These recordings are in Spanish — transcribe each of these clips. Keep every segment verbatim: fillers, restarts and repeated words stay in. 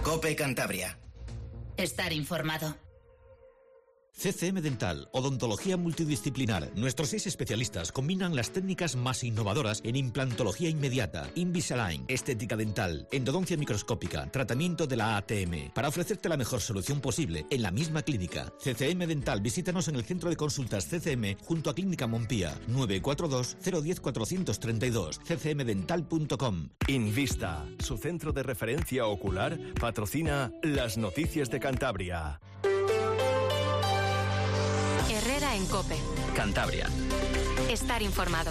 COPE Cantabria. Estar informado. C C M Dental, odontología multidisciplinar. Nuestros seis especialistas combinan las técnicas más innovadoras en implantología inmediata, Invisalign, estética dental, endodoncia microscópica, tratamiento de la A T M, para ofrecerte la mejor solución posible en la misma clínica. C C M Dental, visítanos en el centro de consultas C C M junto a Clínica Montpía, nueve cuatro dos, cero uno cero, cuatro tres dos, c c m dental punto com. Invista, su centro de referencia ocular, patrocina las noticias de Cantabria. Herrera en COPE. Cantabria. Estar informado.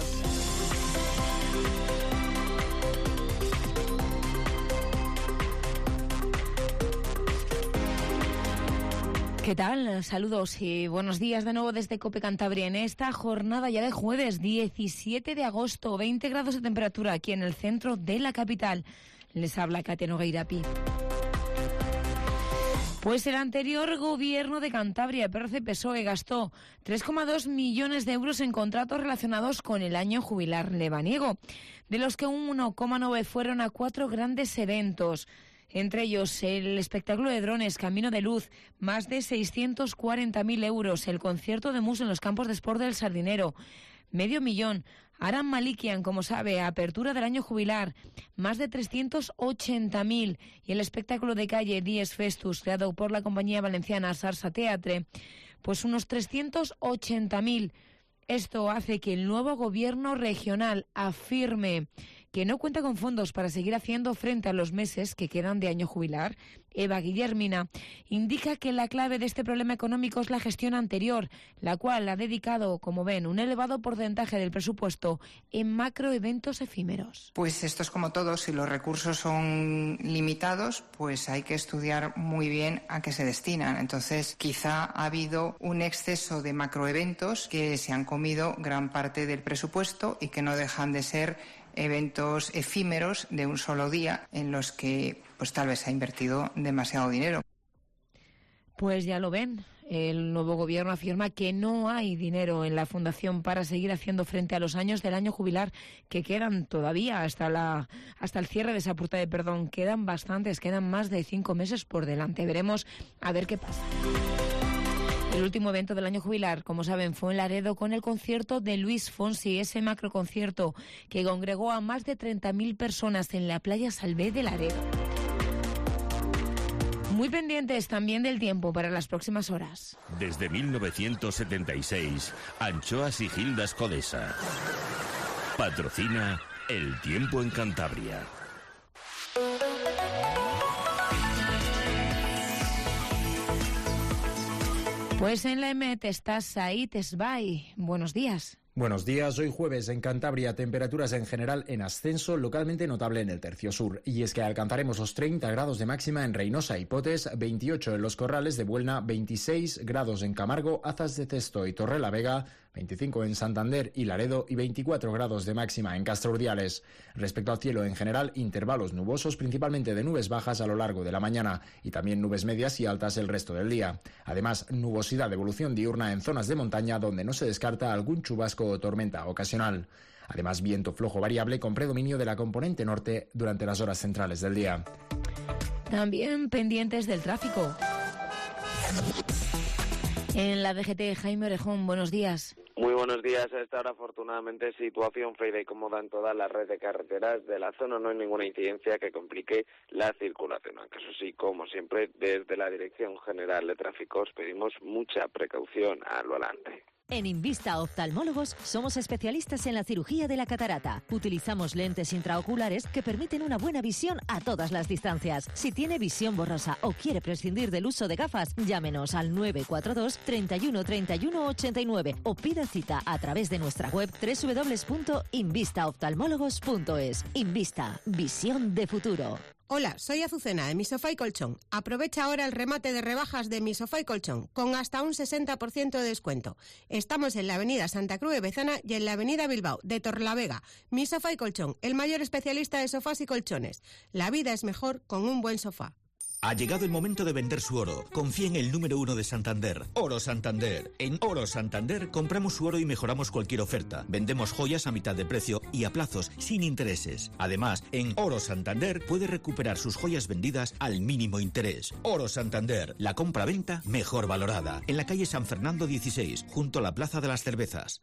¿Qué tal? Saludos y buenos días de nuevo desde COPE Cantabria en esta jornada ya de jueves diecisiete de agosto, veinte grados de temperatura aquí en el centro de la capital. Les habla Katia Nogueirapi. Pues el anterior gobierno de Cantabria, P R C P S O E, gastó tres coma dos millones de euros en contratos relacionados con el año jubilar lebaniego, de los que uno coma nueve fueron a cuatro grandes eventos. Entre ellos, el espectáculo de drones Camino de Luz, más de seiscientos cuarenta mil euros, el concierto de mus en los campos de sport del Sardinero, medio millón. Aram Malikian, como sabe, apertura del año jubilar, más de trescientos ochenta mil. Y el espectáculo de calle Dies Festus, creado por la compañía valenciana Sarsa Teatre, pues unos trescientos ochenta mil. Esto hace que el nuevo gobierno regional afirme que no cuenta con fondos para seguir haciendo frente a los meses que quedan de año jubilar. Eva Guillermina indica que la clave de este problema económico es la gestión anterior, la cual ha dedicado, como ven, un elevado porcentaje del presupuesto en macroeventos efímeros. Pues esto es como todo, si los recursos son limitados, pues hay que estudiar muy bien a qué se destinan. Entonces, quizá ha habido un exceso de macroeventos que se han comido gran parte del presupuesto y que no dejan de ser eventos efímeros de un solo día en los que pues tal vez se ha invertido demasiado dinero. Pues ya lo ven, el nuevo gobierno afirma que no hay dinero en la fundación para seguir haciendo frente a los años del año jubilar que quedan todavía hasta la hasta el cierre de esa puerta de perdón. Quedan bastantes, quedan más de cinco meses por delante. Veremos a ver qué pasa. El último evento del año jubilar, como saben, fue en Laredo con el concierto de Luis Fonsi, ese macroconcierto que congregó a más de treinta mil personas en la playa Salvé de Laredo. Muy pendientes también del tiempo para las próximas horas. Desde mil novecientos setenta y seis, Anchoas y Gildas Codesa. Patrocina el tiempo en Cantabria. Pues en la M T está Said Esbay. Buenos días. Buenos días, hoy jueves en Cantabria, temperaturas en general en ascenso, localmente notable en el tercio sur. Y es que alcanzaremos los treinta grados de máxima en Reynosa y Potes, veintiocho en los Corrales de Buelna, veintiséis grados en Camargo, Azas de Cesto y Torrelavega, veinticinco en Santander y Laredo y veinticuatro grados de máxima en Castro Urdiales. Respecto al cielo en general, intervalos nubosos, principalmente de nubes bajas a lo largo de la mañana y también nubes medias y altas el resto del día. Además, nubosidad de evolución diurna en zonas de montaña donde no se descarta algún chubasco o tormenta ocasional. Además, viento flojo variable con predominio de la componente norte durante las horas centrales del día. También pendientes del tráfico. En la D G T, Jaime Orejón, buenos días. Muy buenos días. A esta hora, afortunadamente, situación fluida y cómoda en toda la red de carreteras de la zona. No hay ninguna incidencia que complique la circulación. Aunque eso sí, como siempre, desde la Dirección General de Tráfico os pedimos mucha precaución al volante. En Invista Oftalmólogos somos especialistas en la cirugía de la catarata. Utilizamos lentes intraoculares que permiten una buena visión a todas las distancias. Si tiene visión borrosa o quiere prescindir del uso de gafas, llámenos al nueve cuatro dos, treinta y uno, treinta y uno, ochenta y nueve o pida cita a través de nuestra web doble u doble u doble u punto invista oftalmólogos punto es. Invista, visión de futuro. Hola, soy Azucena de Mi Sofá y Colchón. Aprovecha ahora el remate de rebajas de Mi Sofá y Colchón, con hasta un sesenta por ciento de descuento. Estamos en la avenida Santa Cruz de Bezana y en la avenida Bilbao, de Torrelavega. Mi Sofá y Colchón, el mayor especialista de sofás y colchones. La vida es mejor con un buen sofá. Ha llegado el momento de vender su oro. Confía en el número uno de Santander, Oro Santander. En Oro Santander compramos su oro y mejoramos cualquier oferta. Vendemos joyas a mitad de precio y a plazos sin intereses. Además, en Oro Santander puede recuperar sus joyas vendidas al mínimo interés. Oro Santander, la compra-venta mejor valorada. En la calle San Fernando dieciséis, junto a la Plaza de las Cervezas.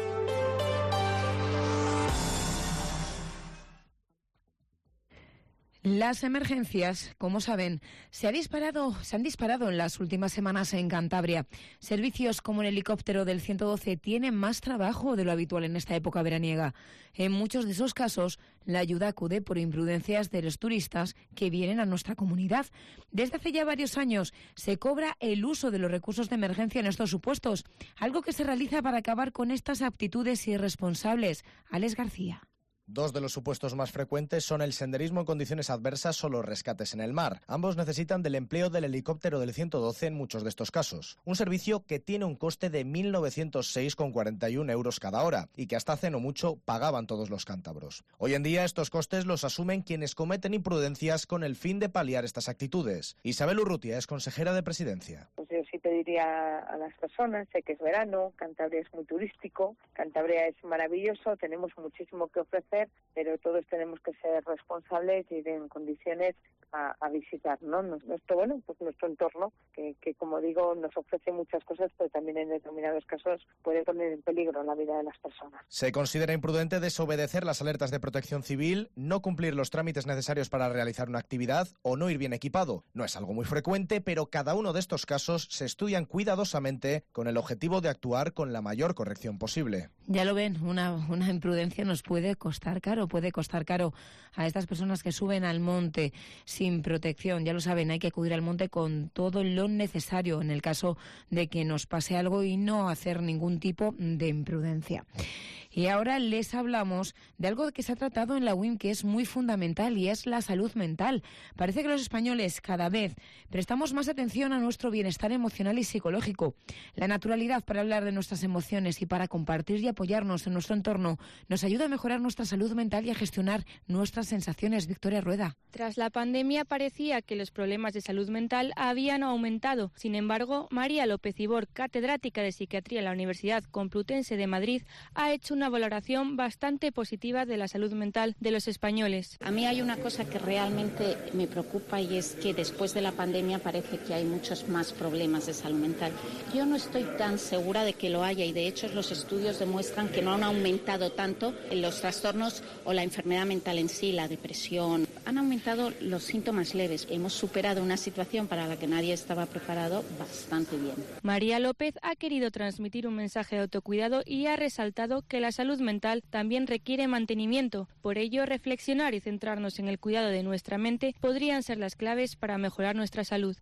Las emergencias, como saben, se, ha disparado, se han disparado en las últimas semanas en Cantabria. Servicios como el helicóptero del ciento doce tienen más trabajo de lo habitual en esta época veraniega. En muchos de esos casos, la ayuda acude por imprudencias de los turistas que vienen a nuestra comunidad. Desde hace ya varios años se cobra el uso de los recursos de emergencia en estos supuestos, algo que se realiza para acabar con estas aptitudes irresponsables. Alex García. Dos de los supuestos más frecuentes son el senderismo en condiciones adversas o los rescates en el mar. Ambos necesitan del empleo del helicóptero del ciento doce en muchos de estos casos. Un servicio que tiene un coste de mil novecientos seis con cuarenta y uno euros cada hora y que hasta hace no mucho pagaban todos los cántabros. Hoy en día estos costes los asumen quienes cometen imprudencias con el fin de paliar estas actitudes. Isabel Urrutia es consejera de Presidencia. Pues yo sí pediría a las personas, sé que es verano, Cantabria es muy turístico, Cantabria es maravilloso, tenemos muchísimo que ofrecer, pero todos tenemos que ser responsables y ir en condiciones a, a visitar, ¿no? Nuestro, bueno, pues nuestro entorno, que, que como digo, nos ofrece muchas cosas, pero también en determinados casos puede poner en peligro la vida de las personas. Se considera imprudente desobedecer las alertas de protección civil, no cumplir los trámites necesarios para realizar una actividad o no ir bien equipado. No es algo muy frecuente, pero cada uno de estos casos se estudian cuidadosamente con el objetivo de actuar con la mayor corrección posible. Ya lo ven, una, una imprudencia nos puede costar caro, puede costar caro a estas personas que suben al monte sin protección. Ya lo saben, hay que acudir al monte con todo lo necesario en el caso de que nos pase algo y no hacer ningún tipo de imprudencia. Y ahora les hablamos de algo que se ha tratado en la U I M que es muy fundamental y es la salud mental. Parece que los españoles cada vez prestamos más atención a nuestro bienestar emocional y psicológico. La naturalidad para hablar de nuestras emociones y para compartir y apoyarnos en nuestro entorno nos ayuda a mejorar nuestra salud mental y a gestionar nuestras sensaciones. Victoria Rueda. Tras la pandemia parecía que los problemas de salud mental habían aumentado. Sin embargo, María López Ibor, catedrática de Psiquiatría en la Universidad Complutense de Madrid, ha hecho una valoración bastante positiva de la salud mental de los españoles. A mí hay una cosa que realmente me preocupa y es que después de la pandemia parece que hay muchos más problemas de salud mental. Yo no estoy tan segura de que lo haya y de hecho los estudios demuestran que no han aumentado tanto los trastornos o la enfermedad mental en sí, la depresión. Han aumentado los síntomas leves. Hemos superado una situación para la que nadie estaba preparado bastante bien. María López ha querido transmitir un mensaje de autocuidado y ha resaltado que la salud mental también requiere mantenimiento. Por ello, reflexionar y centrarnos en el cuidado de nuestra mente podrían ser las claves para mejorar nuestra salud.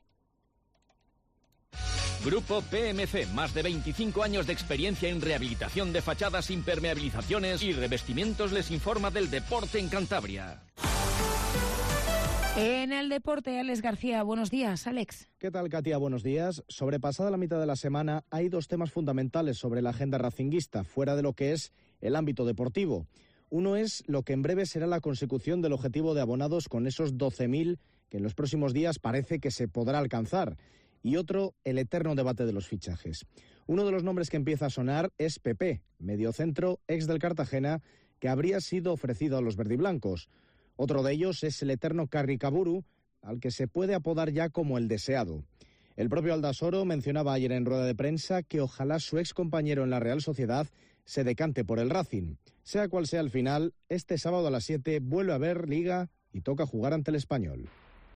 Grupo P M C, más de veinticinco años de experiencia en rehabilitación de fachadas, impermeabilizaciones y revestimientos, les informa del deporte en Cantabria. En el deporte, Alex García. Buenos días, Alex. ¿Qué tal, Katia? Buenos días. Sobrepasada la mitad de la semana, hay dos temas fundamentales sobre la agenda racinguista, fuera de lo que es el ámbito deportivo. Uno es lo que en breve será la consecución del objetivo de abonados con esos doce mil que en los próximos días parece que se podrá alcanzar. Y otro, el eterno debate de los fichajes. Uno de los nombres que empieza a sonar es Pepe, mediocentro ex del Cartagena, que habría sido ofrecido a los verdiblancos. Otro de ellos es el eterno Carricaburu, al que se puede apodar ya como el deseado. El propio Aldasoro mencionaba ayer en rueda de prensa que ojalá su ex compañero en la Real Sociedad se decante por el Racing. Sea cual sea el final, este sábado a las siete vuelve a haber Liga y toca jugar ante el Español.